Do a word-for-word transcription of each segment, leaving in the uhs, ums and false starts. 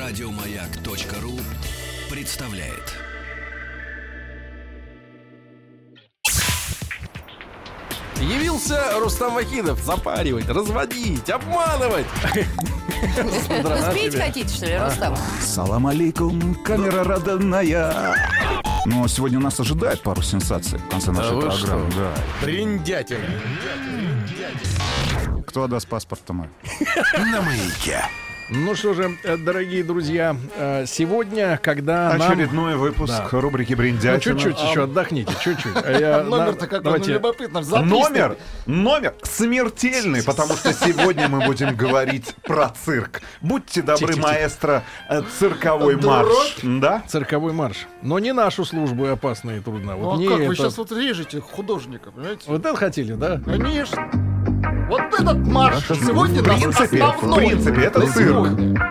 Радиомаяк.ру представляет. Явился Рустам Вахидов запаривать, разводить, обманывать. Вы спеть хотите, что ли, Рустам? Салам алейкум, камера родная. Но сегодня нас ожидает пару сенсаций в конце нашей Да вы программы. что? Да. Бриндятина. Кто отдаст паспорт-то мой? На маяке. Ну что же, дорогие друзья, сегодня, когда нам... Очередной выпуск Да. рубрики Ну, «Бриндятина». чуть-чуть еще отдохните, чуть-чуть. А я- Номер-то на- какой, давайте- ну любопытно. Номер, номер смертельный, потому что сегодня мы будем говорить про цирк. Будьте добры, Тихо-тихо. маэстро, э, цирковой марш. Да? Цирковой марш. Но не нашу службу опасно и трудно. Вот Ну, не а как вы это. сейчас вот режете художника, понимаете? Вот это хотели, да? Конечно. Вот этот марш сегодня В наш принципе, в основной. принципе, это На цирк. сегодня.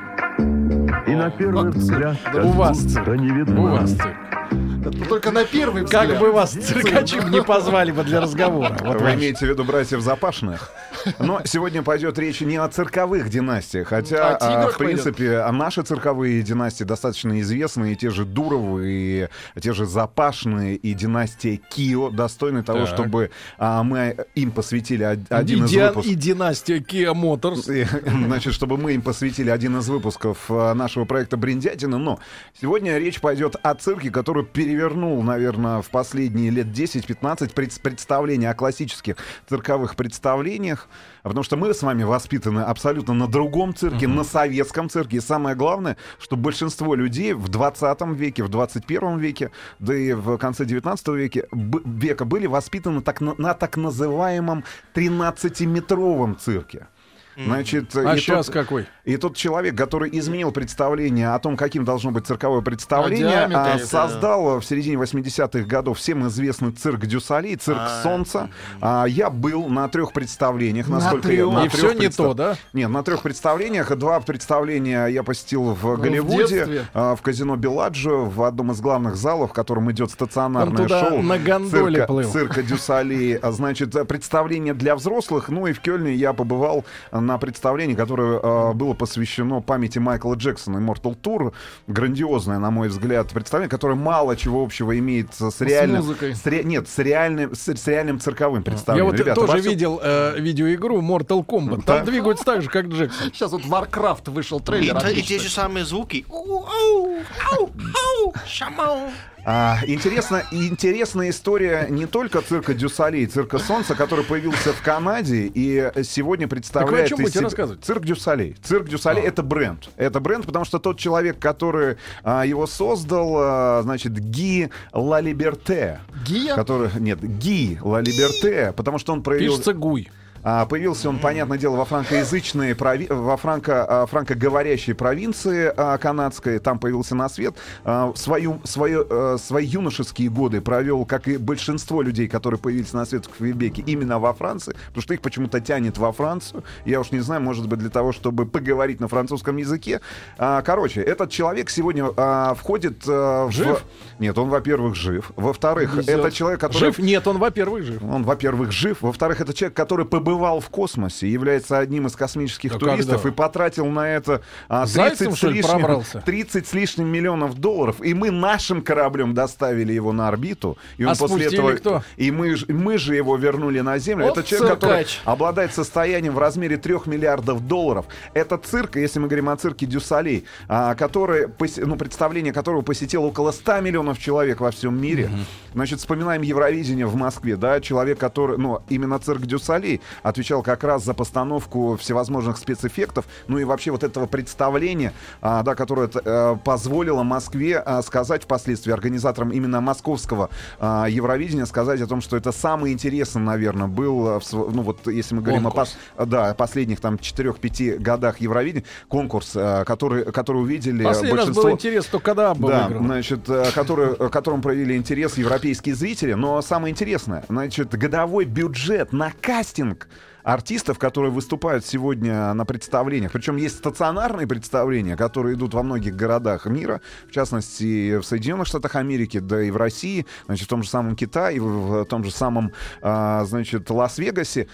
И на первый Как взгляд, У вас цирк. не У видно. вас цирк. Это только на первый взгляд. Как бы вас циркачи не позвали бы для разговора. Вот Вы ваш. имеете в виду братьев Запашных? Но сегодня пойдет речь не о цирковых династиях, хотя, О тиграх а, в принципе, а наши цирковые династии достаточно известны, и те же Дуровы, и те же Запашные, и династия Кио достойны того, Так. чтобы а, мы им посвятили од- один И из ди- выпусков. И династия Kia Motors. И, Значит, чтобы мы им посвятили один из выпусков а, нашего проекта «Бриндятина». Но сегодня речь пойдет о цирке, который перевернул, наверное, в последние лет десять-пятнадцать пред- представления о классических цирковых представлениях. Потому что мы с вами воспитаны абсолютно на другом цирке, на советском цирке. И самое главное, что большинство людей в двадцатом веке, в двадцать первом веке, да и в конце девятнадцатого веке, б- века были воспитаны так, на, на так называемом тринадцатиметровом цирке. Значит, А и сейчас тот- какой? И тот человек, который изменил представление о том, каким должно быть цирковое представление, О диаметре а, это- создал в середине восьмидесятых годов всем известный цирк Дю-Соли, цирк Солнца. А, я был на трех представлениях, На насколько трех? я... И всё не представ- то, да? Нет, на трех представлениях. Два представления я посетил в Голливуде, детстве? а, в казино Белладжо, в одном из главных залов, в котором идет стационарное Он туда шоу на гондоле цирка, плыл. цирка Дю-Соли. А, Значит, представление для взрослых. Ну и в Кёльне я побывал на представлении, которое а, было посвящено памяти Майкла Джексона, Immortal Tour. Грандиозное, на мой взгляд, представление, которое мало чего общего имеет с реальным... музыкой. с ре- нет, с реальным, с, с реальным цирковым Я представлением. вот Ребята, тоже во всем- видел э, видеоигру Mortal Kombat. Там Да. двигаются так же, как Джексон. Сейчас вот Warcraft вышел И, трейлер. та- и отличный. те же самые звуки. Оу, оу, оу, оу, шамау. А, интересно, интересная история не только цирка Дю-Соли и цирка Солнца, который появился в Канаде и сегодня представляет... чем из будете себя- рассказывать? Цирк Дю-Соли. Цирк Дю-Соли — это бренд. Это бренд, потому что тот человек, который а, его создал, а, значит, Ги Ла Либерте. Гия? Который, нет, Ги Ла Либерте, потому что он проявил... Пишется Гуй. А, Появился он, понятное дело, во франкоязычной, прови... во франко... а, франкоговорящей провинции а, канадской. Там появился на свет. А, Свою... Свою... а, Свои юношеские годы провел, как и большинство людей, которые появились на свет в Квебеке, именно во Франции, потому что их почему-то тянет во Францию. Я уж не знаю, может быть, для того, чтобы поговорить на французском языке. А, Короче, этот человек сегодня а, входит а, в... Жив? Нет, он, во-первых, жив. Во-вторых, Везет. это человек, который... Жив? Нет, он, во-первых, жив. Он, во-первых, жив. Во-вторых, это человек, который побывал в космосе, является одним из космических Да туристов когда? и потратил на это а, Зайцем, тридцать, с что ли, лишним, пробрался? тридцать с лишним миллионов долларов. И мы нашим кораблем доставили его на орбиту. И он А после спустили этого... кто? И мы, ж- мы же его вернули на Землю. Вот это человек, который циркач. обладает состоянием в размере трех миллиардов долларов. Это цирк, если мы говорим о цирке Дю-Соли, а, который, пос- ну, представление которого посетило около ста миллионов человек во всем мире. Значит, вспоминаем Евровидение в Москве, да, человек, который, ну, именно цирк Дю-Соли отвечал как раз за постановку всевозможных спецэффектов, ну и вообще вот этого представления, а, да, которое э, позволило Москве а, сказать впоследствии организаторам именно московского а, Евровидения, сказать о том, что это самый интересный, наверное, был, а, в св- ну вот если мы говорим Конкурс. о пос- да, последних там четырёх-пяти годах Евровидения, конкурс, а, который, который увидели Последний раз большинство... был интерес, то когда бы Да, выиграл. значит, э, который, э, которым проявили интерес европейские зрители. Но самое интересное, значит, годовой бюджет на кастинг артистов, которые выступают сегодня на представлениях. Причем есть стационарные представления, которые идут во многих городах мира, в частности, в Соединенных Штатах Америки, да и в России, значит, в том же самом Китае, в, в том же самом, а, значит, Лас-Вегасе.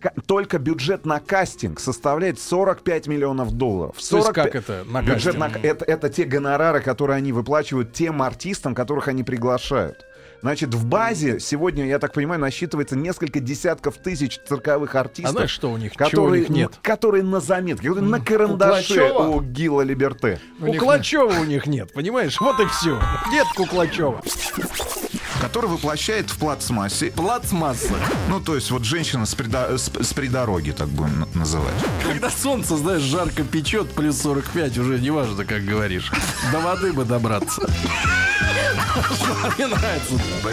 ка- только бюджет на кастинг составляет сорок пять миллионов долларов. То есть сорок пять как это на бюджет кастинг? на, это, это те гонорары, которые они выплачивают тем артистам, которых они приглашают. Значит, в базе сегодня, я так понимаю, насчитывается несколько десятков тысяч цирковых артистов. А знаешь, что у них? Чего у которые, них нет? которые на заметке, которые на карандаше Клачёва? у Гила Либерте. Куклачева у них нет, понимаешь? Вот и все. Нет Куклачева. Который воплощает в плацмассе. Плацмасса. Ну, то есть вот женщина с, придо- с, с придороги, так будем на- называть. Когда солнце, знаешь, жарко печет, плюс сорок пять, уже не важно, как говоришь. До воды бы добраться. Мне нравится.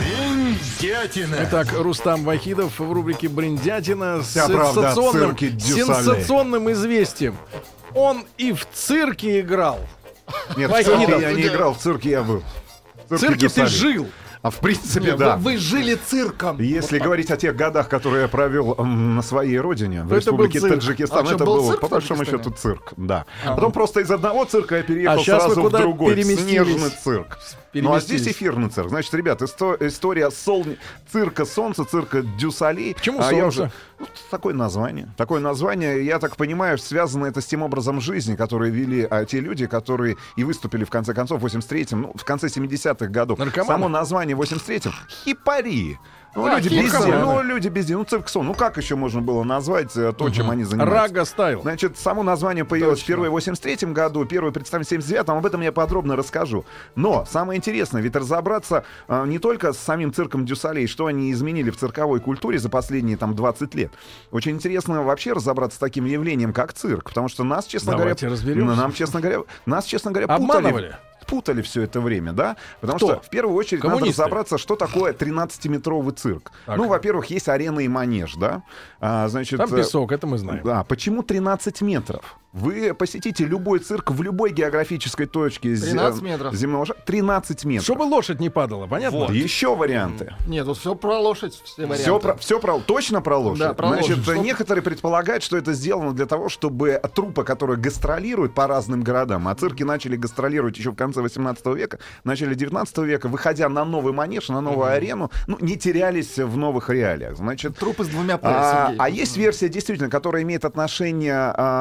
Бриндятина. Итак, Рустам Вахидов в рубрике «Бриндятина» с Вся правда о сенсационным, цирке Дю Солей. сенсационным известием. Он и в цирке играл. Нет, в Вахидов. цирке я не играл, в цирке я был. В цирке Дю ты Солей. жил. А в принципе, Не, да. вы, вы жили цирком. Если Вот говорить о тех годах, которые я провел м, на своей родине, в То это был республике цирк. Таджикистан, А что, это был был, цирк по в большому Таджикистане? счету, цирк, да. Потом просто из одного цирка я переехал А щас вы сразу в куда другой, в переместились? снежный цирк. Ну а здесь Переместились. эфирный цирк. Значит, ребят, исто- история солне... цирка Солнца, цирка Дю Солей. Почему А я солнце? уже- ну, такое название. Такое название, я так понимаю, связано это с тем образом жизни, который вели а, те люди, которые и выступили в конце концов в восемьдесят третьем, ну, в конце семидесятых годов. Наркоманы? Само название в восемьдесь третьем хипари. Ну, А, люди без хипкоманы. дела, ну, люди без дела. Ну, цирк сон. Ну, как еще можно было назвать э, то, чем они занимаются? Рага стайл. Значит, само название появилось Точно. впервые в восемьдесят третьем году, первое представление в семьдесят девятом, об этом я подробно расскажу. Но самое интересное, ведь разобраться э, не только с самим цирком Дю Солей, что они изменили в цирковой культуре за последние там двадцать лет. Очень интересно вообще разобраться с таким явлением, как цирк, потому что нас, честно Давайте говоря, разберемся. нам, честно говоря, нас, честно говоря, Обманывали? путали. Путали все это время, да? Потому Кто? что в первую очередь Коммунисты? надо разобраться, что такое тринадцатиметровый цирк. Так. Ну, во-первых, есть арена и манеж, да? А, значит, Там э, песок, это мы знаем. да, почему тринадцать метров? Вы посетите любой цирк в любой географической точке зе- тринадцать метров. земного шара. тринадцать метров. Чтобы лошадь не падала, понятно? Еще варианты. Нет, тут все про лошадь, все варианты. Все про, все про, точно про лошадь? Да, про Значит, лошадь. Что- некоторые предполагают, что это сделано для того, чтобы труппы, которые гастролируют по разным городам, а цирки начали гастролировать еще в конце восемнадцатого века, начале девятнадцатого века, выходя на новый манеж, на новую арену, ну, не терялись в новых реалиях. Значит, Трупы с двумя П, А, Сергей. а есть версия, действительно, которая имеет отношение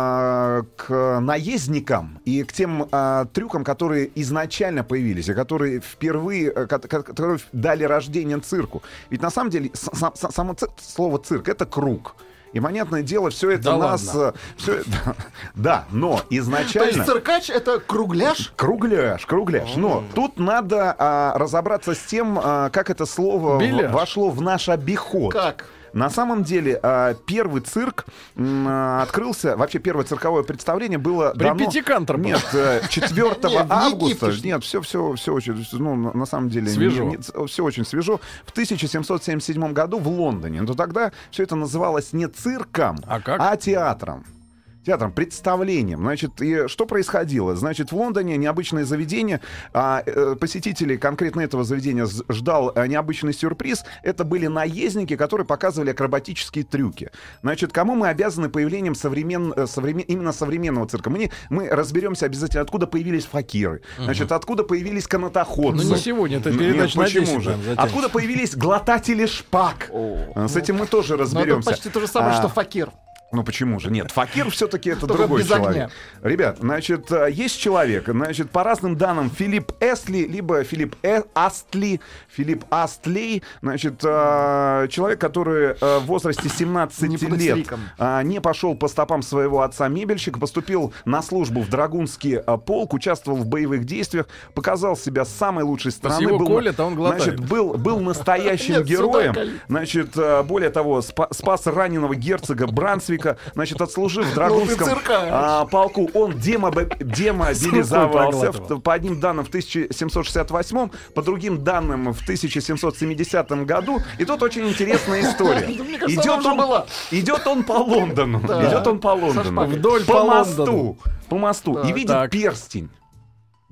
а, к наездникам и к тем а, трюкам, которые изначально появились, и которые впервые, а, ко- ко- которые дали рождение цирку. Ведь на самом деле с- сам- сам- само ци- слово цирк — это круг. И, понятное дело, все это Да нас... ладно. э, всё это- да, но То есть изначально... циркач — это кругляш? Кругляш, кругляш. Но тут надо а, разобраться с тем, а, как это слово в- Беляш. вошло в наш обиход. Как? На самом деле, а, первый цирк м, а, открылся, вообще первое цирковое представление было При дано... Пятикантропах. Нет, э, четвёртого Нет, в августа. Египте. Нет, все, все, все очень, ну, на на самом деле... Свежо. все очень свежо. В тысяча семьсот семьдесят седьмом году в Лондоне. Но тогда все это называлось не цирком, А как? театром. Театром, представлением. Значит, и что происходило? Значит, в Лондоне необычное заведение, а, э, посетителей конкретно этого заведения з- ждал а, необычный сюрприз. Это были наездники, которые показывали акробатические трюки. Значит, кому мы обязаны появлением современ, э, современ, именно современного цирка? Мы, не, мы разберемся обязательно, откуда появились факиры, значит, откуда появились канатоходцы. Ну, не сегодня, это Н- передача на нет, почему десять же? прям затянется. Откуда появились глотатели шпаг? А, С этим мы тоже Ну, это разберемся. почти то же самое, А, что факир. Ну почему же? Нет, факир все-таки это Только другой без человек. огня. Ребят, значит, э, есть человек, значит, по разным данным Филипп Эстли, либо Филипп э- Астли, Филипп Астли, значит, э, человек, который э, в возрасте семнадцати Не путать с лет Риком. э, не пошел по стопам своего отца-мебельщика, поступил на службу в Драгунский э, полк, участвовал в боевых действиях, показал себя с самой лучшей стороны. его был, колят, а он глотает. значит, был, был настоящим Нет, сюда героем. колит. Значит, э, более того, спа- спас раненого герцога Брансвика, значит, отслужив в Драгунском Ну, ты циркач. а, полку, он демобе- демобилизовался. проглатывал. В- по одним данным в тысяча семьсот шестьдесят восьмом, по другим данным в тысяча семьсот семидесятом году. И тут очень интересная история. мне кажется, Идет она уже он, была. идет он по Лондону. Да. Идет он по Лондону. шпагой. Вдоль по, по мосту. Лондону. По мосту. И Так. видит Так. перстень.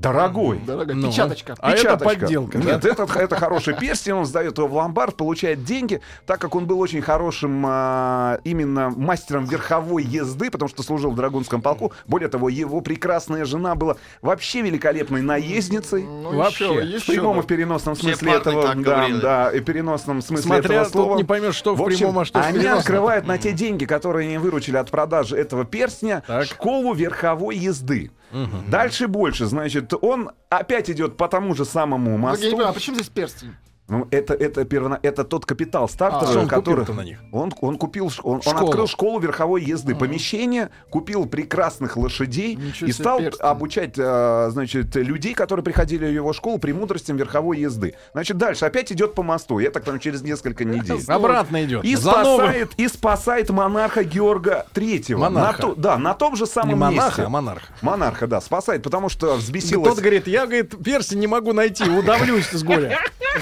Дорогой. Дорогая Ну, печаточка. а это Печаточка. подделка, да? Нет, это, это хороший перстень, он сдает его в ломбард, получает деньги, так как он был очень хорошим а, именно мастером верховой езды, потому что служил в Драгунском полку. Более того, его прекрасная жена была вообще великолепной наездницей. Ну, Вообще. еще, В еще, прямом и да. переносном Все смысле парни этого, так да, говорили. да, и переносном смысле Смотря, этого тут слова. не поймешь, что в общем, прямом, а что в они переносном. открывают на те деньги, которые они выручили от продажи этого перстня, Так. школу верховой езды. Дальше больше, значит, он опять идет по тому же самому Ну, я не мосту. понимаю, а почему здесь перстень? Ну, это, это, перво- это тот капитал стартовый, А, что он который... купил-то на них? Он, он купил, ш- он, он Школу. открыл школу верховой езды, помещение, купил прекрасных лошадей Ничего и себе, стал перстень. обучать, а, значит, людей, которые приходили в его школу, премудростям верховой езды. Значит, дальше опять идет по мосту, я так там через несколько недель. Обратно идет. И За новым. спасает, и спасает монарха Георга Третьего. Монарха. На то- да, на том же самом Не монарха, месте. а монарха. Монарха, да, спасает, потому что взбесилась... Тот говорит, я, говорит, перстень не могу найти, удавлюсь с горя.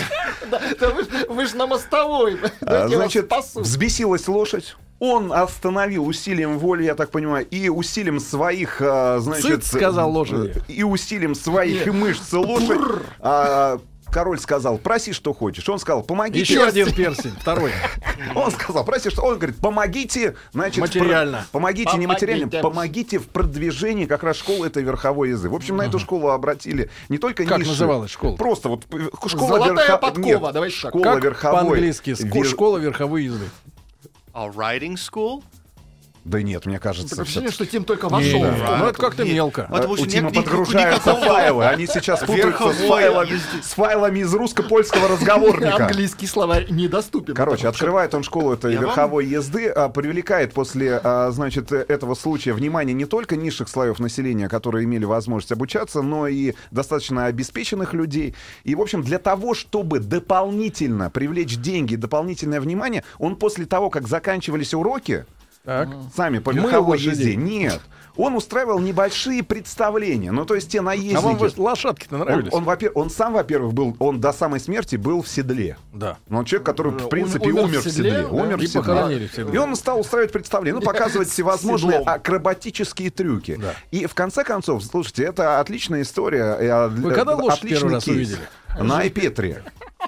Да, да вы, ж- вы ж на мостовой. А, Дайте я вас Значит, спасу. взбесилась лошадь. Он остановил усилием воли, я так понимаю, и усилием своих, а, значит... Цыц, сказал э, лошади. И усилием своих мышц лошадь. а, Король сказал, проси, что хочешь. Он сказал, помогите. Еще один перстень, второй. Он сказал, проси, что... Он говорит, помогите, значит... в Материально. про- Помогите, не материально, Помогите. помогите в продвижении как раз школы этой верховой езды. В общем, на эту школу обратили не только Как низшие- называлась школа? Просто вот э, школа Золотая верхо- подкова, Нет, давайте так. школа Как верховой. по-английски? Ску- вер- Школа верховой езды. A riding school? Да нет, мне кажется, Такое всё- ощущение, что Тим только Не, вошел. Ну это как-то Нет. мелко. Потому У что Тима ни- ни- подгружаются никакого файлы. Они сейчас путаются с верховой файлами, езды. с файлами из русско-польского разговорника. Английский словарь недоступен. Короче, открывает он школу этой Я вам- верховой езды, а, привлекает после, а, значит, э, этого случая внимание не только низших слоев населения, которые имели возможность обучаться, но и достаточно обеспеченных людей. И, в общем, для того, чтобы дополнительно привлечь деньги, дополнительное внимание, он после того, как заканчивались уроки, Так. сами по Мыл верховой лошадей. езде, нет, он устраивал небольшие представления. Ну, то есть те А вам наездники... вот лошадки-то Он, нравились? он, во-первых, он сам, во-первых, был, он до самой смерти был в седле. Да. Но он человек, который, в Ум- принципе, умер умер, в в седле, седле. да? Умер И в седле. похоронили в седле. И он стал устраивать представления, ну, показывать С всевозможные седлом. акробатические трюки. Да. И в конце концов, слушайте, это отличная история. э, Вы э, когда лошадь отличный первый раз кейс. увидели? На Айпетре.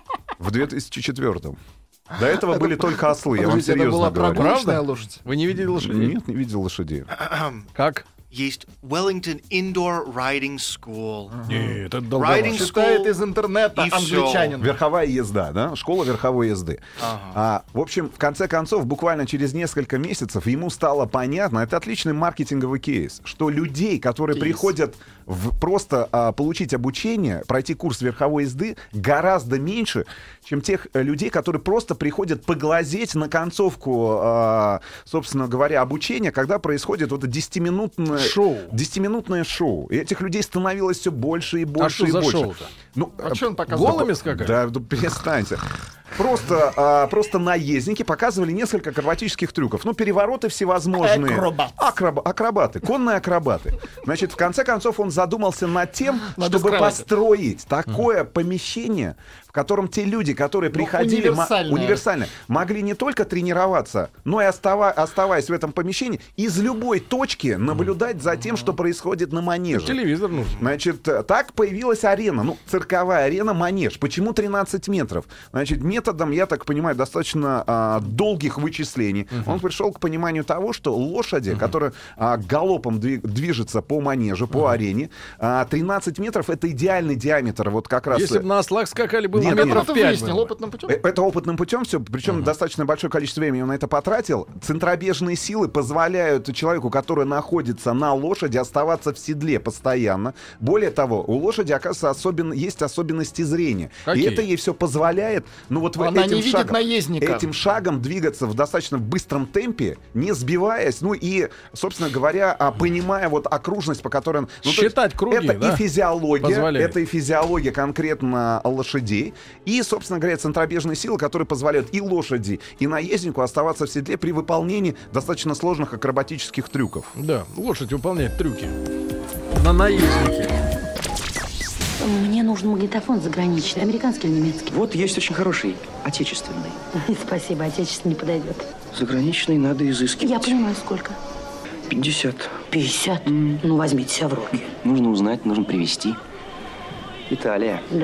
В две тысячи четвёртом. До этого были только ослы, я вам Подождите, это серьезно была говорю. прогулочная Правда? лошадь? Вы не видели лошадей? Нет, не видел лошадей. Как? Есть Wellington Indoor Riding School. Нет, это Riding долговато. Читает school. из интернета И всё. англичанин. Верховая езда, да? Школа верховой езды. А, в общем, в конце концов, буквально через несколько месяцев ему стало понятно, это отличный маркетинговый кейс, что людей, которые Кейс. приходят в, просто а, получить обучение, пройти курс верховой езды, гораздо меньше, чем тех э, людей, которые просто приходят поглазеть на концовку, а, собственно говоря, обучения, когда происходит вот это десятиминутное Шоу. десятиминутное шоу. И этих людей становилось все больше и больше что и за больше. шоу-то? Ну, А что он показывал? Голыми скакали? да, ну, перестаньте. Просто, а, просто наездники показывали несколько акробатических трюков. Ну, перевороты всевозможные. Акробат. Акроб- акробаты, конные акробаты. Значит, в конце концов, он задумался над тем, Надо чтобы скрывать. построить такое помещение, в котором те люди, которые Ну, приходили, мо- универсальное. универсально, могли не только тренироваться, но и остава- оставаясь в этом помещении, из любой точки наблюдать за тем, что происходит на манеже. Телевизор нужен. Значит, э, так появилась арена, ну, цирковая арена, манеж. Почему тринадцать метров? Значит, методом, я так понимаю, достаточно а, долгих вычислений, он пришел к пониманию того, что лошади, которые а, галопом дви- движутся по манежу, по арене, а, тринадцать метров — это идеальный диаметр, вот как раз... Если бы на ослах скакали, было Нет, бы нет. метров Это пять. выяснил было бы. опытным путем. Э, Это опытным путем все, причем достаточно большое количество времени он на это потратил. Центробежные силы позволяют человеку, который находится на лошади, оставаться в седле постоянно. Более того, у лошади, оказывается, особен... есть особенности зрения. Какие? И это ей все позволяет, ну вот в Она этим не видит шагом, наездника. этим шагом двигаться в достаточно быстром темпе, не сбиваясь, ну и, собственно говоря, а, понимая вот окружность, по которой... он- ну, то есть Считать круги, это да, и физиология, позволяет. это и физиология конкретно лошадей, и, собственно говоря, центробежные силы, которые позволяют и лошади, и наезднику оставаться в седле при выполнении достаточно сложных акробатических трюков. Да, лошадь выполняет трюки. На наезднике. Мне нужен магнитофон заграничный, американский или немецкий. Вот есть очень хороший, отечественный. Спасибо, отечественный не подойдет. Заграничный надо изыскивать. Я понимаю, сколько. пятьдесят. пятьдесят? Ну, возьмите себя в руки. Нужно узнать, нужно привезти. Италия. Да.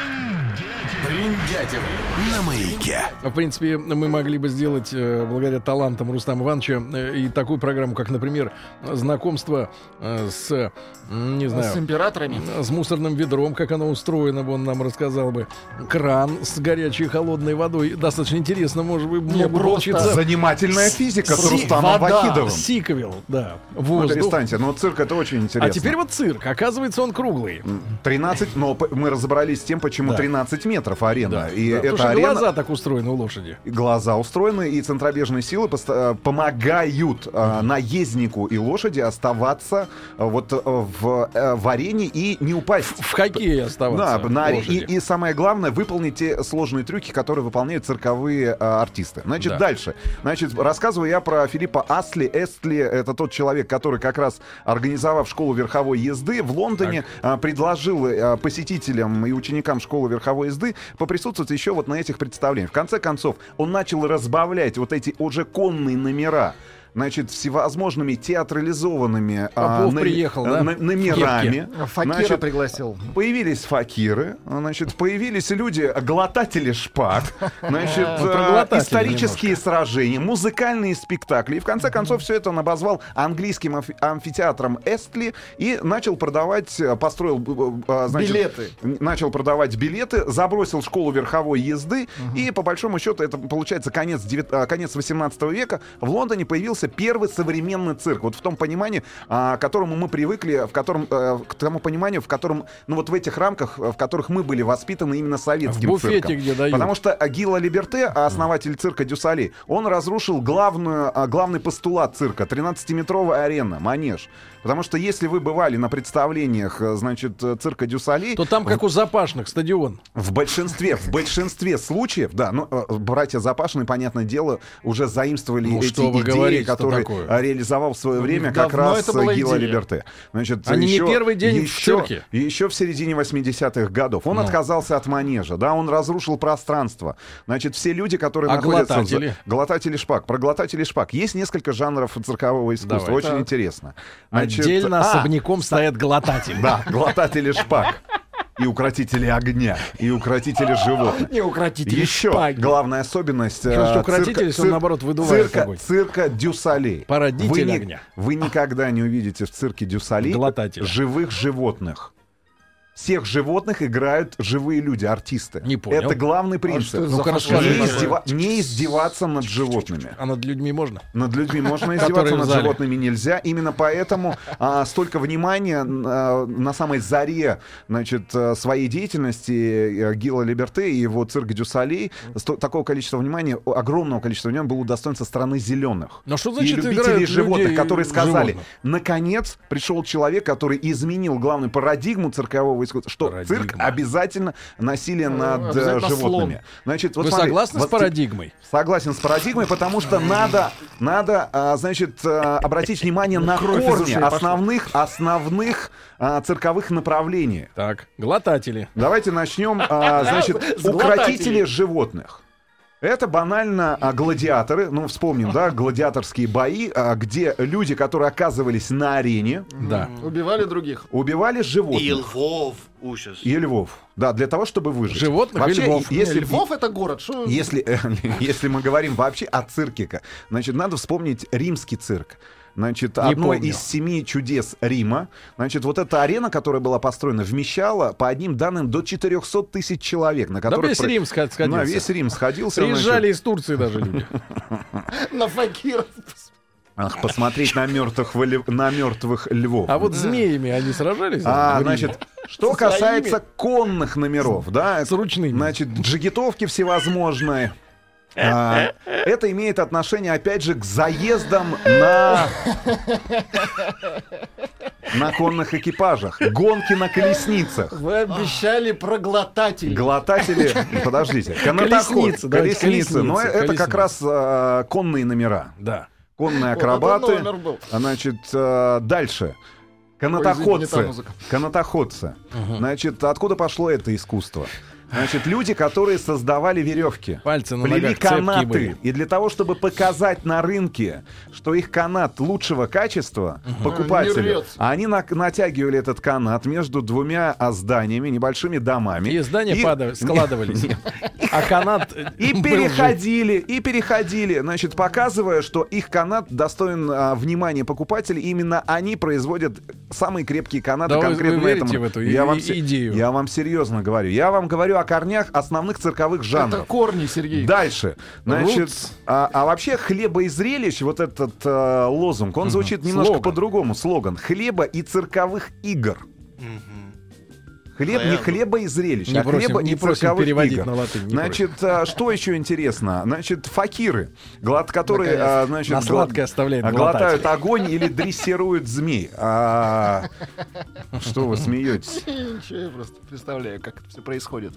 Бриндятин на маяке. В принципе, мы могли бы сделать, э, благодаря талантам Рустама Ивановича, э, и такую программу, как, например, знакомство э, с, э, не знаю... С императорами. С мусорным ведром, как оно устроено, бы он нам рассказал бы. Кран с горячей и холодной водой. Достаточно интересно, может быть, Не, мог бы просто получиться. Занимательная физика с Си- Рустамом вода. Вахидовым. Сиквел, да. Ну, Воздух. перестаньте, но цирк — это очень интересно. А теперь вот цирк. Оказывается, он круглый. тринадцать, но п- мы разобрались с тем, почему Да. тринадцать метров арена. Да. И Да. эта Потому что арена... глаза так устроены у лошади. Глаза устроены, и центробежные силы поста- э, помогают э, наезднику и лошади оставаться э, вот э, в, э, в арене и не упасть. В хоккее оставаться. Да, на аре- лошади. и, и самое главное, выполнить те сложные трюки, которые выполняют цирковые э, артисты. Значит, Да. дальше. Значит, рассказываю я про Филиппа Асли. Эстли — это тот человек, который как раз, организовав школу верховой езды в Лондоне, э, предложил э, посетителям и ученикам школы верховой езды поприсутствовать еще вот на этих представлениях. В конце концов, он начал разбавлять вот эти уже конные номера, значит, всевозможными театрализованными а, Попов ном- приехал, да? н- номерами. Факира Значит, пригласил. Появились факиры, значит, появились люди, глотатели шпаг, значит, Про э, глотателей исторические сражения, музыкальные спектакли. И в конце концов все это он обозвал английским амфи- амфитеатром Эстли и начал продавать, э, построил, э, э, значит, Билеты. начал продавать билеты, забросил школу верховой езды, и по большому счету это получается конец, девят- э, конец восемнадцатого века. В Лондоне появился первый современный цирк. Вот в том понимании, а, к которому мы привыкли, в котором, э, к тому пониманию, в котором, ну вот в этих рамках, в которых мы были воспитаны именно советским В буфете, цирком. где дают. Потому что Гила Либерте, основатель цирка Дюсали, он разрушил главную, а, главный постулат цирка — тринадцатиметровая арена, манеж. Потому что если вы бывали на представлениях, э, значит, э, цирка Дюсали, То там, как у Запашных, стадион. в большинстве, в большинстве случаев, да, ну, э, братья Запашные, понятное дело, уже заимствовали Ну, эти что вы идеи, говорите-то которые такое? э, реализовал в свое время них как давно раз это была Гила идея. Либерте. Значит, Они не еще- первый день в еще, цирке. еще в середине восьмидесятых годов. Он Ну. отказался от манежа, да, он разрушил пространство. Значит, все люди, которые А находятся... в- глотатели? Глотатели шпаг. Про глотатели шпаг. Есть несколько жанров циркового искусства. Давай. Очень Так. интересно. Значит, Отдельно, а, особняком стоят глотатели. да, глотатели шпаг. И укротители огня, и укротители животных. Не укротители Еще шпаги. главная особенность э, Потому что цирка, укротитель, он, цир- наоборот, выдувает цирка, огонь. цирка Дюсалей. Породитель вы, не- огня. вы никогда не увидите в цирке Дюсалей Глотателя. живых животных. Всех животных играют живые люди, артисты. Не понял. Это главный принцип. что это за Ну-ка, фашизм? расскажи. не, такое? издева- не издеваться над животными. А над людьми можно? Над людьми можно Которые издеваться, в над зале. животными нельзя. Именно поэтому а, столько внимания а, на самой заре, значит, а, своей деятельности а, Гила Либерте и его цирк Дюсалей, сто- такого количества внимания, о- огромного количества внимания было удостоен со стороны зеленых. Но что И значит любителей играют животных, людей, которые сказали, животных? наконец пришел человек, который изменил главную парадигму циркового искусства, что Парадигма. цирк обязательно насилие над э, обязательно животными. слон. Значит, вот Вы смотри, согласны с вот парадигмой? Согласен с парадигмой, потому что надо, надо, а, значит, а, обратить внимание на Кровь из корни ушей пошла. основных, основных а, цирковых направлений. Так, глотатели. Давайте начнем, а, значит, С укротители животных. Это банально а, гладиаторы, ну вспомним, да, гладиаторские бои, а, где люди, которые оказывались на арене, Да. Убивали других. убивали И животных. львов. Ужас. И львов. Да, для того, чтобы выжить. Животных и Вообще, львов. Если, Львов — это город. Что... Если, э, если мы говорим вообще о цирке, значит, надо вспомнить римский цирк. Значит, Не одно помню. из семи чудес Рима. Значит, вот эта арена, которая была построена, вмещала, по одним данным, до четырехсот тысяч человек, на Да которых... весь про- Рим сход- сходился. На весь Рим сходился. Приезжали из Турции даже люди. На факиров. Ах, посмотреть на мертвых, вали- на мертвых львов. А вот змеями они сражались? А, в Риме? значит, что Со своими? касается конных номеров, да, С ручными. значит, джигитовки всевозможные. А, это имеет отношение, опять же, к заездам на на конных экипажах, гонки на колесницах. Вы обещали про глотателей. Глотатели, подождите, канатоход, Колесницы, давайте, колесницы, но колесницы, это как колесницы. раз а, конные номера, Да. конные Вот акробаты. это номер был. Значит, а, дальше. Ой, извините, не та Канатоходцы. музыка. Канатоходцы. Значит, откуда пошло это искусство? Значит, люди, которые создавали веревки, пальцы на плели ногах цепкие были. канаты. И для того, чтобы показать на рынке, что их канат лучшего качества, угу. покупателю, они на- натягивали этот канат между двумя а, зданиями, небольшими домами. И здания и... падали, складывались. А канат И переходили, и переходили, значит, показывая, что их канат достоин а, внимания покупателей. Именно они производят самые крепкие канаты да конкретно вы верите этому. в эту я и- вам, идею? Я вам серьезно говорю. Я вам говорю о корнях основных цирковых жанров. Это корни, Сергей. Дальше. Значит, Roots. а, а вообще хлеба и зрелищ, вот этот а, лозунг, он звучит немножко Слоган. по-другому. Слоган. Хлеба и цирковых игр. Хлеб, не Хлеб. хлеба и зрелищ, Не а просим- хлеба не и просим цирковых переводить игр. на латынь, не Значит, а, что еще интересно? Значит, факиры, глад, которые а, значит, На гла- сладкое оставляет а, глотать. глотают огонь или дрессируют змей. А, что вы смеетесь? Ничего, я просто представляю, как это все происходит.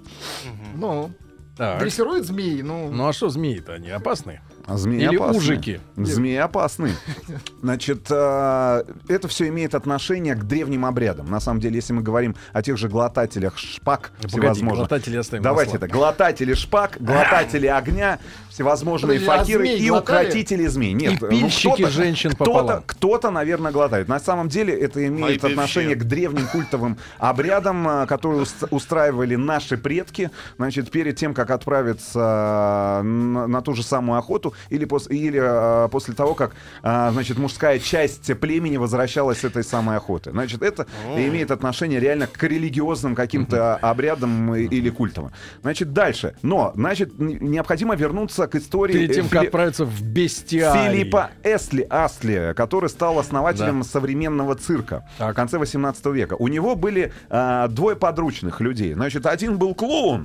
Ну, Так. дрессируют змеи, ну... Ну а что змеи-то, они опасные? А змеи Или опасны. ужики? Змеи опасны. Значит, а, это все имеет отношение к древним обрядам. На самом деле, если мы говорим о тех же глотателях шпаг, Погоди, всевозможных. глотатели оставим Давайте на это. Глотатели шпаг, глотатели огня, всевозможные Подожди, а факиры змей и глотали? укротители змей. Нет, И ну, пильщики кто-то- женщин кто-то, пополам. кто-то, наверное, глотает. На самом деле это имеет Мои отношение бывшие. к древним культовым обрядам, а, которые ус- устраивали наши предки, значит, перед тем, как отправиться а, на, на ту же самую охоту, или, пос- или а, после того, как, а, значит, мужская часть племени возвращалась с этой самой охоты. Значит, это имеет отношение реально к религиозным каким-то обрядам и- или культам. Значит, дальше. Но, значит, н- необходимо вернуться к истории Перед тем, э, как Фили- отправиться в бестиарий. Филиппа Эсли, Асли, который стал основателем Да. современного цирка Так. в конце восемнадцатого века. У него были а, двое подручных людей. Значит, один был клоун.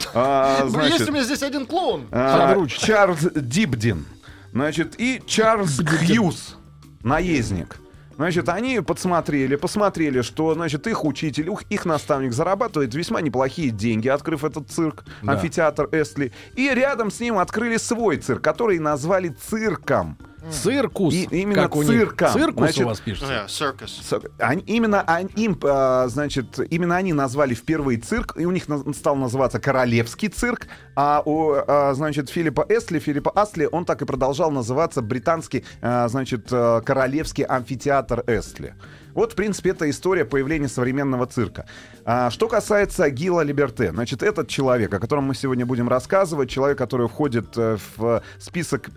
а, Ну, значит, есть у меня здесь один клоун. а, подручный. Чарльз Дибдин. Значит, и Чарльз Хьюз, наездник. Значит, они подсмотрели, посмотрели, что, значит, их учитель, ух, их наставник зарабатывает весьма неплохие деньги, открыв этот цирк, Да. амфитеатр Эсли. И рядом с ним открыли свой цирк, который назвали цирком. Циркус. И именно как у них. цирком. Циркус Значит, у вас пишется. Yeah, circus. С- Они, именно они, им, а, значит, именно они назвали впервые цирк, и у них на- стал называться Королевский цирк, а у, а, значит, Филиппа Эсли, Филиппа Асли, он так и продолжал называться британский, а, значит, а, Королевский амфитеатр Эсли. Вот, в принципе, это история появления современного цирка. А, что касается Гила Либерте, значит, этот человек, о котором мы сегодня будем рассказывать, человек, который входит э, в список...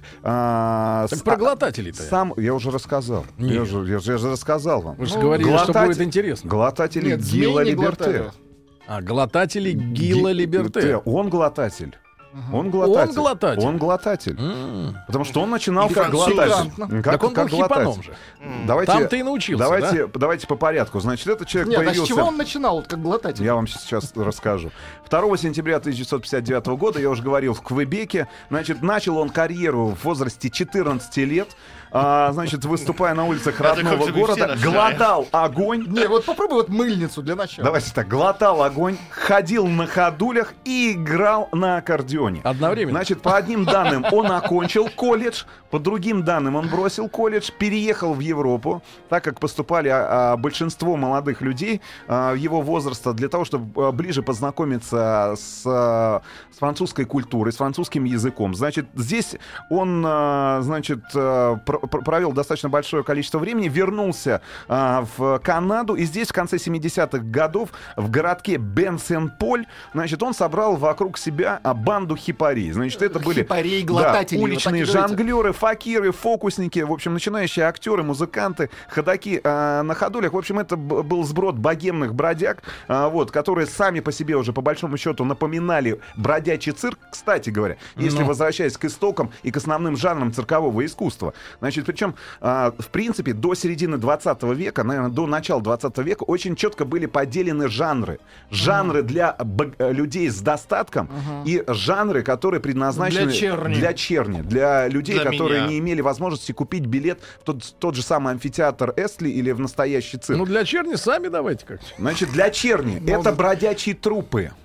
а, Так с- про глотателей-то. Сам, я уже рассказал. Нет. Я, же, я же- я же рассказал вам. Вы же говорили, что глотать- будет интересно. Глотатели Нет, змеи Гила не Либерте. глотали. А, глотатели Гила Ги- Либерте. Он глотатель. Он глотатель. Он глотатель? Он глотатель. М. Потому что он начинал И как француз. глотатель. Пикантно. Как, Так он как был глотатель. хипаном же. Давайте, Там ты и научился, давайте, давайте по порядку. Значит, этот человек Нет, а с появился... чего он начинал, вот как глотатель? Я вам сейчас расскажу. второго сентября тысяча девятьсот пятьдесят девятого года, я уже говорил, в Квебеке. Значит, начал он карьеру в возрасте четырнадцати лет. А, значит, выступая на улицах Это как родного же мы все города, начинали. глотал огонь. Не, вот попробуй вот мыльницу для начала. Давайте так, глотал огонь, ходил на ходулях и играл на аккордеоне. Одновременно. Значит, по одним данным он окончил колледж, по другим данным он бросил колледж, переехал в Европу, так как поступали а, а, большинство молодых людей а, его возраста, для того, чтобы а, ближе познакомиться с, а, с французской культурой, с французским языком. Значит, здесь он, а, значит, а, пр- пр- провел достаточно большое количество времени, вернулся а, в Канаду, и здесь в конце семидесятых годов в городке Бен-Сен-Поль, значит, он собрал вокруг себя а, банду хипарей. Значит, это были Хипарей, да, глотателей, вот уличные так и говорите. жонглеры, факиры, фокусники, в общем, начинающие актеры, музыканты, ходаки а, на ходулях. В общем, это б- был сброд богемных бродяг, а, вот, которые сами по себе уже, по большому счету, напоминали бродячий цирк. Кстати говоря, если Ну. возвращаясь к истокам и к основным жанрам циркового искусства. Значит, причем, а, в принципе, до середины двадцатого века, наверное, до начала двадцатого века очень четко были поделены жанры. Жанры для бог- людей с достатком и жанры, которые предназначены Для черни. для черни, для людей, Для которые меня. не имели возможности купить билет в тот, тот же самый амфитеатр Эсли или в настоящий цирк. Ну, для черни сами давайте как-то. Значит, для черни это бродячие трупы.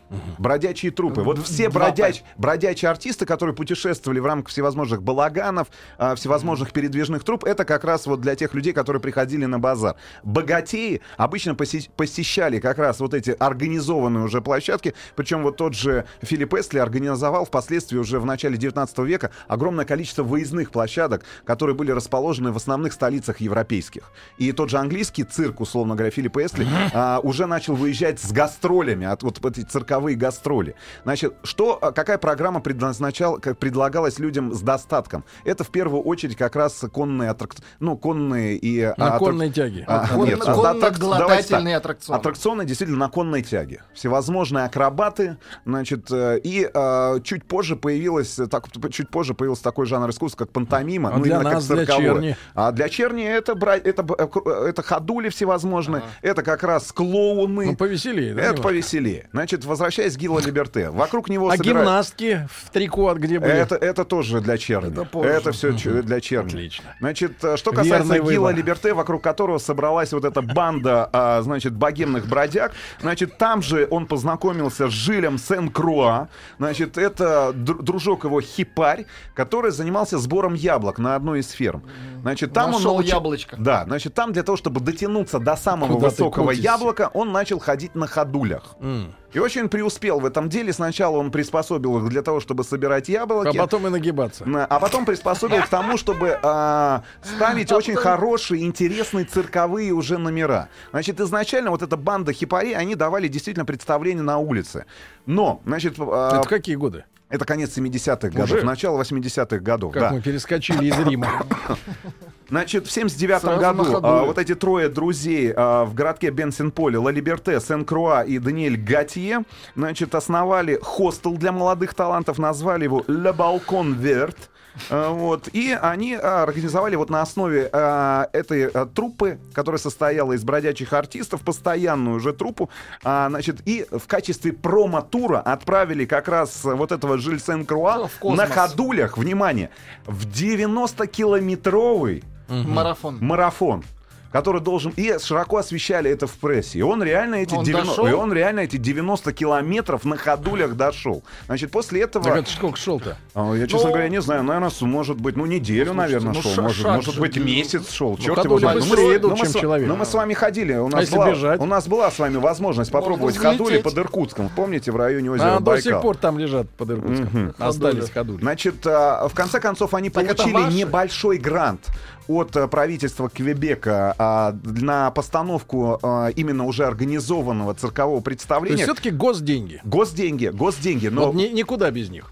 Бродячие трупы. Вот все Два бродяч, бродячие артисты, которые путешествовали в рамках всевозможных балаганов, а, всевозможных передвижных труп, это как раз вот для тех людей, которые приходили на базар. Богатеи обычно поси- посещали как раз вот эти организованные уже площадки, причем вот тот же Филипп Эсли организовал впоследствии уже в начале девятнадцатого века огромное количество выездных площадок, которые были расположены в основных столицах европейских. И тот же английский цирк, условно говоря, Филипп Эсли, а, уже начал выезжать с гастролями, от вот эти цирковые гастроли. Значит, что, какая программа предназначал, как предлагалась людям с достатком? Это в первую очередь как раз конные аттракционы, ну, конные и... На а, конной тяге. А, Кон- нет, конно-глотательные аттракционы. Аттракционы действительно на конной тяге. Всевозможные акробаты, значит, э, и э, чуть позже появилось, так, чуть позже появился такой жанр искусства, как пантомима, А ну, для именно нас, как для цирковое. черни? А для черни это, бра- это, б- э, это ходули всевозможные, Ага. это как раз клоуны. Ну, повеселее, да? Это немножко? повеселее. Значит, возвращаясь к Гилла Либерте, вокруг него А собирают... гимнастки в трико от где были? Это, это тоже для черни. Это позже. Это все для черни. Отлично. Значит, э, что касается Верный Гилла выбор. Либерте, вокруг которого собралась вот эта банда, а, значит, богемных бродяг, значит, там же он познакомился с Жилем Сен-Круа. Значит, это дру- дружок его Хипарь, который занимался сбором яблок на одной из ферм. Значит, там Нашел он научи- яблочко. Да, значит, там для того, чтобы дотянуться до самого Куда ты высокого крутишься? яблока, он начал ходить на ходулях. М. И очень преуспел в этом деле. Сначала он приспособил их для того, чтобы собирать А яблоки. потом и нагибаться. На- А потом приспособил к тому, чтобы а, ставить очень хорошие, интересные цирковые уже номера. Значит, изначально вот эта банда хипарей, они давали действительно представления на улице. Но, значит, а, Это в какие годы? это конец семидесятых Уже? годов, начало восьмидесятых годов. Как да. мы перескочили из Рима. Значит, в семьдесят девятом Сразу на году ходу. а, вот эти трое друзей а, в городке Бен-Сен-Поле, Ла Либерте, Сен-Круа и Даниэль Готье, значит, основали хостел для молодых талантов, назвали его «Le Balcon Vert». А, Вот. И они а, организовали вот на основе а, этой а, труппы, которая состояла из бродячих артистов, постоянную уже труппу, а, значит, и в качестве промо-тура отправили как раз вот этого Жиль Сен-Круа Ну, в космос. на ходулях, внимание, в девяностокилометровый Марафон. марафон, который должен... И широко освещали это в прессе. И он реально эти, Он девяносто, дошел? и он реально эти девяносто километров на ходулях дошел. Значит, после этого... Так это сколько шел-то? А, Я, честно говоря, не знаю. Наверное, с- может быть, ну, неделю, наверное, ну, шел. ша- Может, шаг может же. быть, месяц шел. Черт его ходули знает. Ну, быстрее мы- идут, ну, мы чем с- человек. Ну, мы с вами ходили. У нас, если была, бежать? у нас была с вами возможность попробовать Можно ходули взлететь. под Иркутском. Помните, в районе озера А до сих Байкал? пор там лежат под Иркутском. Остались ходули. Значит, а, в конце концов, они Так это получили ваши? небольшой грант от а, правительства Квебека а, на постановку а, именно уже организованного циркового То есть представления. все-таки госденьги. Госденьги, госденьги. Но Вот ни- никуда без них.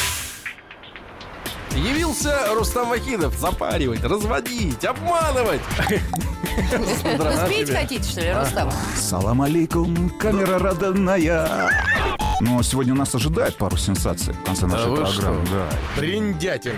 Явился Рустам Вахидов запаривать, разводить, обманывать. Спеть хотите, что ли, Рустам? Салам алейкум, камера родная. Но сегодня нас ожидает пару сенсаций в конце нашей вы программы. что? Да. Бриндятина.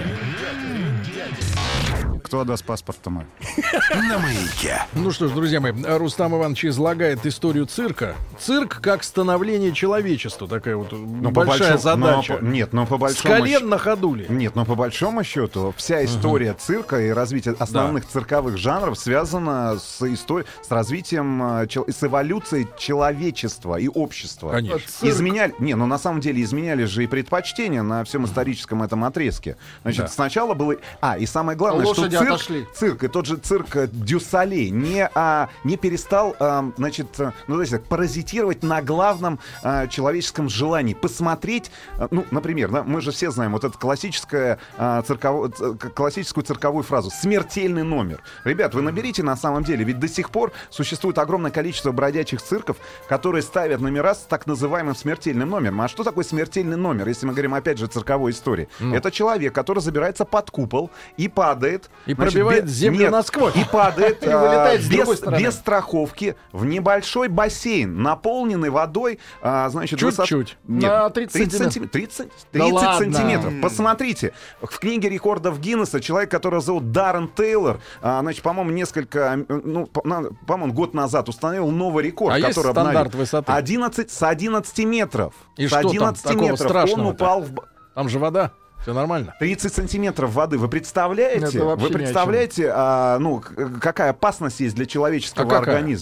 Кто отдаст паспорт-то мой? На маяке. Ну что ж, друзья мои, Рустам Иванович излагает историю цирка. Цирк как становление человечества. Такая вот но по большая большому- задача. но по- нет, но по С большому колен счету- на ходуле. Нет, но по большому счету вся история цирка и развитие основных цирковых жанров связана с историей, с развитием, э, чел- с эволюцией человечества и общества. Конечно. Цирк. Изменяли, не, ну на самом деле изменяли же и предпочтения на всем историческом этом отрезке. Значит, Да. сначала было, а и самое главное, Лошади что цирк, отошли. цирк и тот же цирк э, Дюсалей не, а, не перестал, а, значит, э, ну давайте так, паразитировать на главном а, человеческом желании посмотреть, а, ну, например, да, мы же все знаем вот эту классическое, а, цирково- ц- к- классическую цирковую фразу «смертельный номер». Ребят, вы наберите на самом деле, ведь до сих пор существует огромное количество бродячих цирков, которые ставят номера с так называемым смертельным номером. А что такое смертельный номер, если мы говорим, опять же, о цирковой истории? Это человек, который забирается под купол и падает. И пробивает бе- землю нет, насквозь. И падает И а, вылетает с без, другой стороны. без страховки в небольшой бассейн, наполненный водой, а, значит, Чуть-чуть. высот- Нет, На тридцать тридцать сантиметров. сантиметров. тридцать, Да тридцать ладно. сантиметров. Посмотрите, в книге рекордов Гиннесса человек, которого зовут Даррен Тейлор, а, значит, по-моему, несколько, ну, по- на- по-моему, год назад установил новый рекорд, А есть который стандарт обновил. высоты? одиннадцать с одиннадцати метров. И с что там одиннадцати такого метров он страшного-то? упал в... б- Там же вода. Все нормально. тридцать сантиметров воды. Вы представляете? Это вообще Вы ни о чем. представляете, а, ну, к- какая опасность есть для человеческого А какая? организма?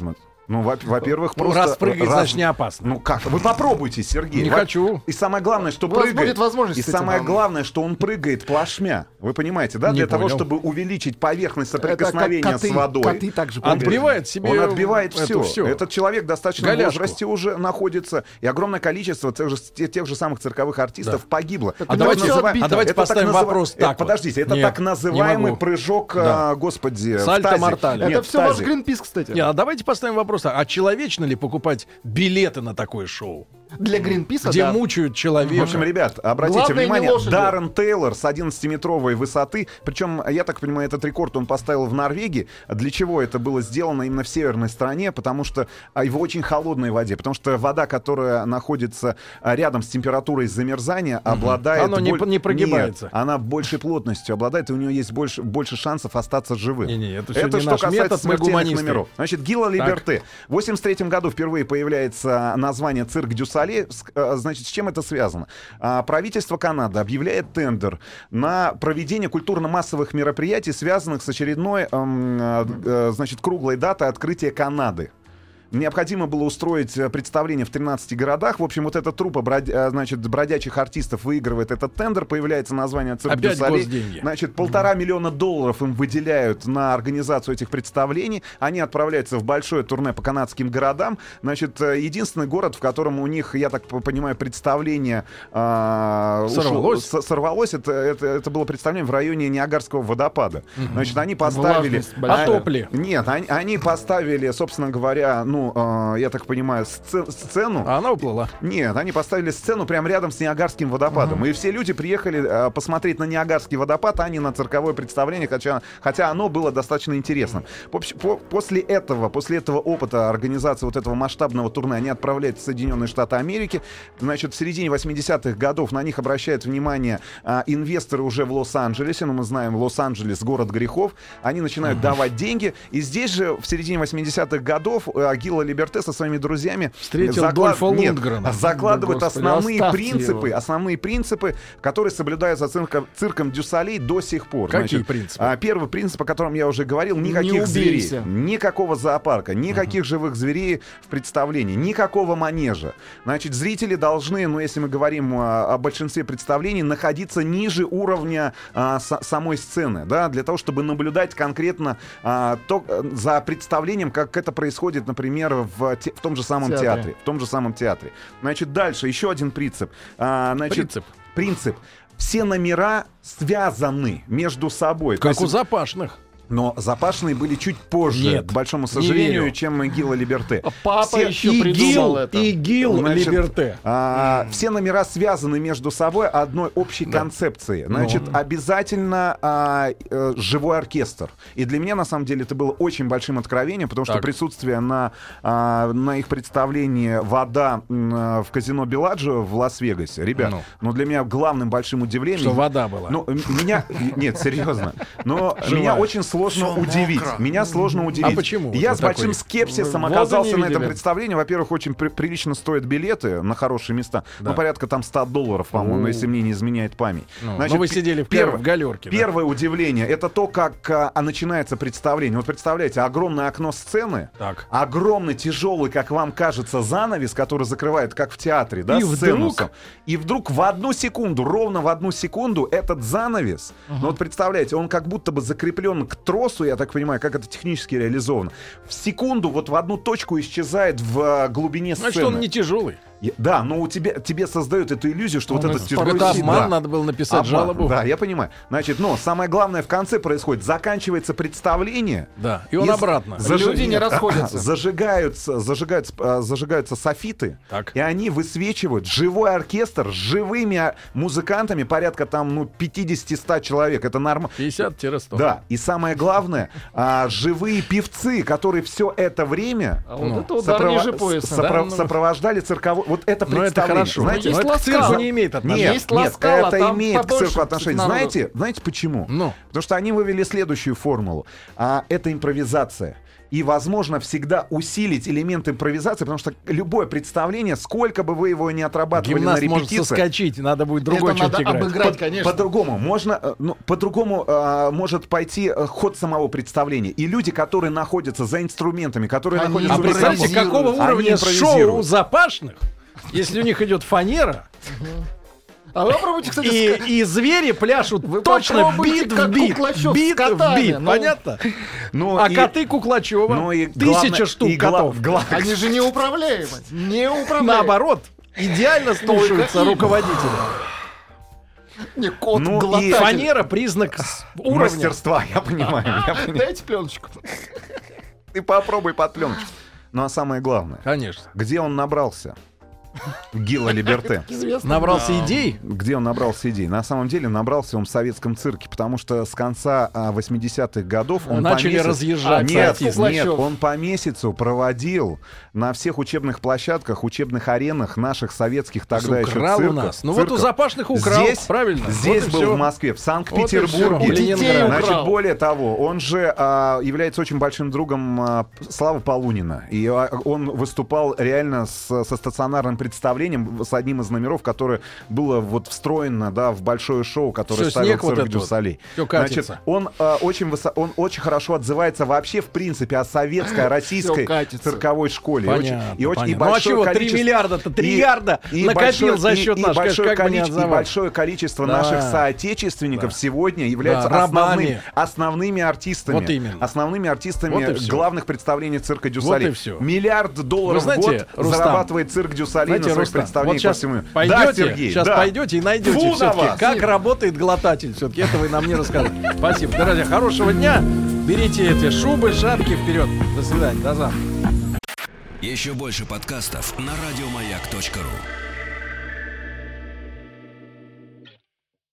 Ну, во- во-первых, Ну, просто... раз прыгает, раз- значит, не опасно. Ну как? Вы попробуйте, Сергей. Не Во- хочу. И самое главное, что У вас прыгает... будет возможность И с этим, самое а? главное, что он прыгает плашмя. Вы понимаете, да? Не Для того, понял. чтобы увеличить поверхность Это как соприкосновения коты, с водой. коты также прыгают. Отбивает себе Он отбивает это все. всё. Этот человек в достаточном Голяшку. возрасте уже находится. И огромное количество тех же, те- тех же самых цирковых артистов погибло. А давайте- а давайте поставим вопрос э, так вот. Подождите, это Нет, так не называемый могу. прыжок, Да. а, господи, в Сальто тазе. мортале. Это Нет, все в ваш тазе. Гринпис, кстати. Не, а давайте поставим вопрос, а человечно ли покупать билеты на такое шоу? Для Гринписа, Где да. мучают человека. В общем, ребят, обратите Главное, не внимание, лошади. Даррен Тейлор с одиннадцатиметровой высоты, причем, я так понимаю, этот рекорд он поставил в Норвегии. Для чего это было сделано именно в северной стране? Потому что а, в очень холодной воде, потому что вода, которая находится а, рядом с температурой замерзания, обладает... Оно не боль- по- не прогибается. Нет, она большей плотностью обладает, и у нее есть больше, больше шансов остаться живым. Не-не, это всё не что наш касается метод, мы смертельных гуманисты. номеров. Значит, Гила Либерте. В восемьдесят третьем году впервые появляется название «Цирк дю Солей». С- э, Значит, с чем это связано? А, Правительство Канады объявляет тендер на проведение культурно-массовых мероприятий, связанных с очередной, эм, э, э, значит, круглой датой открытия Канады. Необходимо было устроить э, представление в тринадцати городах. В общем, вот эта труппа брод- э, значит, бродячих артистов выигрывает этот тендер. Появляется название «Цирк дю Опять Солей». госденьги. Значит, полтора миллиона долларов им выделяют на организацию этих представлений. Они отправляются в большое турне по канадским городам. Значит, э, единственный город, в котором у них, я так п- понимаю, представление э, ушло- Сорвалось? с- сорвалось. Это, это, это было представление в районе Ниагарского водопада. Значит, они поставили... Влажность большая. Потопли. Нет, они, они поставили, собственно говоря, ну, э, я так понимаю, сце- сцену. А она уплыла. Нет, они поставили сцену прямо рядом с Ниагарским водопадом. И все люди приехали э, посмотреть на Ниагарский водопад, а не на цирковое представление, хотя, хотя оно было достаточно интересным. В общем, по- после этого, после этого опыта организации вот этого масштабного турне, они отправляются в Соединенные Штаты Америки. Значит, в середине восьмидесятых годов на них обращают внимание э, инвесторы уже в Лос-Анджелесе. Ну, мы знаем, Лос-Анджелес — город грехов. Они начинают давать деньги. И здесь же, в середине восьмидесятых годов, э, Гила Либерте со своими друзьями Встретил Дольфа Нет, Лундгрена. закладывает Да, господи, основные оставьте принципы, его. основные принципы, которые соблюдаются цирком, цирком дю Солей до сих пор. Какие принципы? а, Первый принцип, о котором я уже говорил: никаких Не зверей, убейся. никакого зоопарка, никаких живых зверей в представлении, никакого манежа. Значит, зрители должны, ну, если мы говорим а, о большинстве представлений, находиться ниже уровня а, с- самой сцены, да, для того, чтобы наблюдать конкретно а, то, э, за представлением, как это происходит, например, в, те- в том же самом Театре. театре. В том же самом театре. Значит, дальше еще один принцип. А, значит, Принцип. Принцип. Все номера связаны между собой. То Как есть- у запашных. но запашные были чуть позже, Нет, к большому не сожалению, верю. чем Гила Либерте. А папа Все- еще И придумал Гил, это. и Гил Значит, Либерте. а, все номера связаны между собой одной общей концепцией. Значит, обязательно а, э, живой оркестр. И для меня, на самом деле, это было очень большим откровением, потому что Так. присутствие на, а, на их представлении «Вода» м, а, в казино Беладжио в Лас-Вегасе. Ребят, Ну. ну. для меня главным большим удивлением... Что вода была. Ну, м- меня... Нет, серьезно. Но Живая. меня очень сложно Всё удивить. мокро. Меня сложно удивить. А почему? Я Вот с вы большим такой. скепсисом Воду оказался не на этом видели? представлении. Во-первых, очень при- прилично стоят билеты на хорошие места. Да. Ну, порядка там ста долларов, по-моему, если мне не изменяет память. Ну, Значит, но вы пе- сидели в, первое- в галерке. да? Первое удивление — это то, как а, а, начинается представление. Вот представляете, огромное окно сцены, Так. огромный, тяжелый, как вам кажется, занавес, который закрывает, как в театре, да, И сцену. вдруг- И вдруг в одну секунду, ровно в одну секунду этот занавес, ну вот представляете, он как будто бы закреплен к тросу, я так понимаю, как это технически реализовано. В секунду вот в одну точку исчезает в а, глубине сцены. Значит, он не тяжелый. Я- Да, но у тебя, тебе создают эту иллюзию, что вот Он этот порой Это тяжелый- обман, Да. надо было написать Обман, жалобу. Да, я понимаю. Значит, но самое главное в конце происходит. Заканчивается представление. Да, и он обратно. Люди не расходятся. Зажигаются, зажигаются, а, зажигаются софиты. Так. И они высвечивают живой оркестр с живыми а, музыкантами, порядка там, ну, пятьдесят-сто человек. Это нормально. пятьдесят-сто. Да, и самое главное, а, живые певцы, которые все это время А вот Ну, это удар сопрова- ниже пояса. с- сопро- да? Ну, сопровождали цирковой... Вот это Но это представление. хорошо. Знаете, Но это к Есть цирку ласкало. не имеет отношения. нет, Есть нет, ласкало, это там имеет к побольше цирку отношение. народу. Знаете, знаете почему? Ну. Потому что они вывели следующую формулу. А, это импровизация. и, возможно, всегда усилить элемент импровизации, потому что любое представление, сколько бы вы его ни отрабатывали Гимнаст на может репетиции... соскочить, надо будет другой Это черт надо играть. обыграть, По- конечно. По-другому можно, э, ну, по-другому э, может пойти э, ход самого представления. И люди, которые находятся за инструментами, которые Они находятся А в представьте, режиме- какого они уровня шоу импровизируют. у запашных, если у них идет фанера, А вы попробуйте, кстати, и, ска- и звери пляшут Вы точно попробуйте, бит в как бит. Куклачев с Бит в котами, бит, ну. понятно? Ну, А и- коты Куклачева, ну и тысяча главное- штук и гла- котов. гла- Они же неуправляемы. Неуправляемы. Наоборот, идеально слушаются какие? руководителя. Не, кот Ну и глотатель. Фанера — признак с- уровня. мастерства, я понимаю. я понимаю. Дайте пленочку. Ты попробуй под пленочку. Ну а самое главное, Конечно. где он набрался? Гила Либерте. Известно. Набрался идей. Где он набрался идей? На самом деле набрался он в советском цирке, потому что с конца а, восьмидесятых годов он Начали по месяцу... разъезжать Нет, артисты. нет, он по месяцу проводил на всех учебных площадках, учебных аренах наших советских тогда еще Украл у цирков. нас. Ну вот у цирков. запашных украл, Здесь, правильно. Здесь Вот и был всё. в Москве, в Вот и Санкт-Петербурге. всё. В Ленинграде. Значит, украл. более того, он же а, является очень большим другом а, Славы Полунина. И а, он выступал реально с- со стационарным представлением, с одним из номеров, которое было вот встроено, да, в большое шоу, которое Всё, ставил снег вот цирк этот вот. Дю-Солей. Всё катится. Значит, он, а, очень высо- он очень хорошо отзывается вообще, в принципе, о советской, о российской Всё катится. цирковой школе. И Понятно, очень- и очень, и понятно. Ну а большое чего, три количество- миллиарда-то, и- триллиарда и накопил большое- за и- счет и наш, большое как бы не количе- и отзывать. большое количество Да. наших соотечественников Да. сегодня являются Да, основными, рабами. основными артистами. Вот именно. Основными артистами Вот и всё. главных представлений цирка Дю-Солей. Вот и всё. Миллиард долларов Вы знаете, в год Рустам, зарабатывает цирк Дю-Солей Знаете, на своих Рустам, представлениях вот сейчас по всему миру. пойдете, Да, Сергей, сейчас да. пойдете и найдете Фу на все-таки, вас. как работает глотатель. Все-таки это вы нам не рассказали. Спасибо. Дорогие, хорошего дня. Берите эти шубы, шапки вперед. До свидания. До завтра. Еще больше подкастов на радиомаяк точка ру.